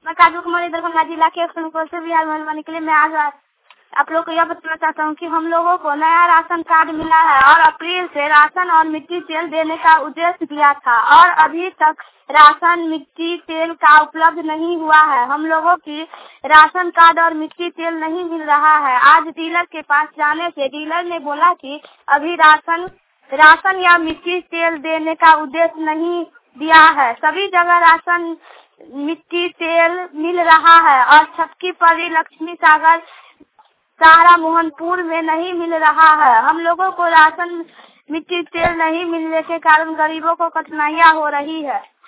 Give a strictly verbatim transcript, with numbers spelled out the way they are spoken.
मैं काजू कुमारी दरभंगा जिला के सुनपुर से बिहार मधुबनी के लिए मैं आज आप लोग को यह बताना चाहता हूँ कि हम लोगों को नया राशन कार्ड मिला है और अप्रैल से राशन और मिट्टी तेल देने का उद्देश्य दिया था और अभी तक राशन मिट्टी तेल का उपलब्ध नहीं हुआ है। हम लोगों की राशन कार्ड और मिट्टी तेल नहीं मिल रहा है। आज डीलर के पास जाने से डीलर ने बोला कि अभी राशन राशन या मिट्टी तेल देने का उद्देश्य नहीं दिया है। सभी जगह राशन मिट्टी तेल मिल रहा है और छपकी परी लक्ष्मी सागर सहारा मोहनपुर में नहीं मिल रहा है। हम लोगों को राशन मिट्टी तेल नहीं मिलने के कारण गरीबों को कठिनाइयाँ हो रही है।